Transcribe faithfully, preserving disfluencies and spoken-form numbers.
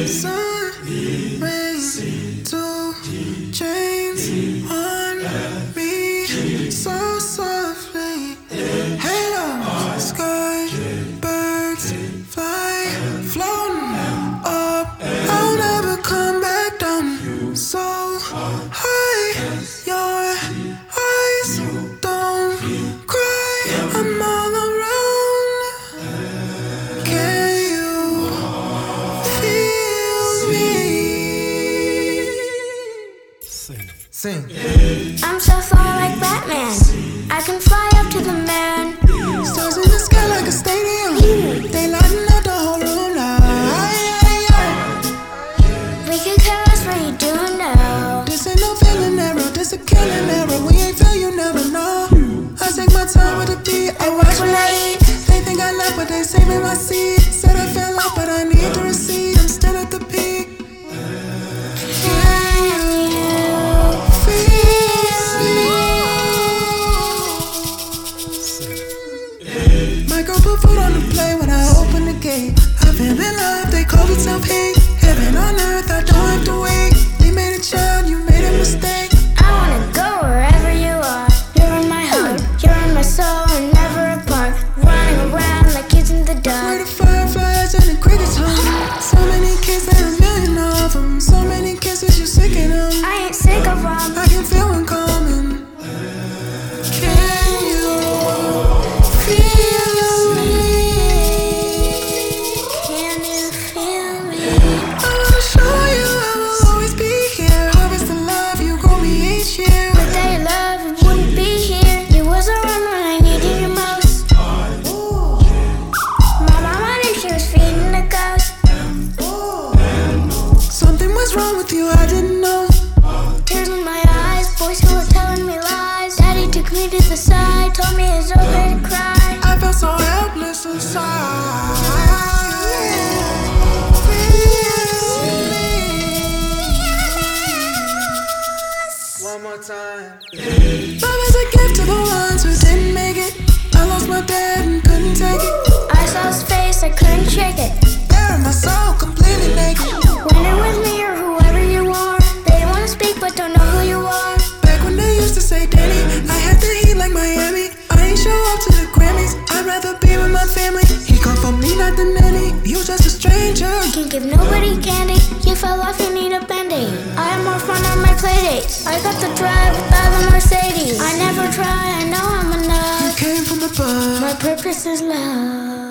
Sun rays, two chains on me, so softly. Halo, sky, birds fly, floating up. I'll never come back down. So high, your eyes don't cry. I'm all around. Can you feel me? Sing. Sing. I'm so far like Batman. I can fly up to the man. Stars in the sky like a stadium. They lighten up the whole room now. Aye, aye, aye. We can care less what you do now. This ain't no feeling error, this a killing error. We ain't feel, you never know. I take my time with a beat, I watch when I eat. They think I left, but they saving my seat. Said I fell off, but I need to receive. I'm still at the peak. Can you feel me? My girl put food on the plate when I open the gate. I feel in love, they call it self-hate. Heaven on earth, I don't have to wait. They made a child, you made a mistake. I wanna go wherever you are. You're in my heart, you're in my soul, and never apart. Running around like kids in the Where dark. the fireflies and the crickets home. So many kids, there are a million of them. So many kisses, you're sick of them. I ain't sick of them. I can feel when coming. Can you feel me? Can you feel me? I wanna show you I will always be here. Harvest the love, you grow me each year. Without your love, it wouldn't be here. You was around when I needed you most. My mama knew she was feeding the ghost. Something was wrong with you, I didn't know. Tears in my eyes, boys who were telling me lies. Daddy took me to the side, told me it's okay to cry. I felt so helpless inside. One more time. Love is a gift to the ones who didn't make it. I lost my dad and couldn't take it. I saw his face, I couldn't shake it. Bare in my soul, completely naked. When it was me or whoever you are, they wanna speak but don't know who you are. Back when they used to say Danny, I had the heat like Miami. I ain't show up to the Grammys, I'd rather be with my family. He come for me, not the nanny. You just a stranger. You can't give nobody candy. You fell off, you need a band-aid. I have more fun on my playdates. I got the drive without the Mercedes. I never try, I know I'm You enough. came from above. My purpose is love.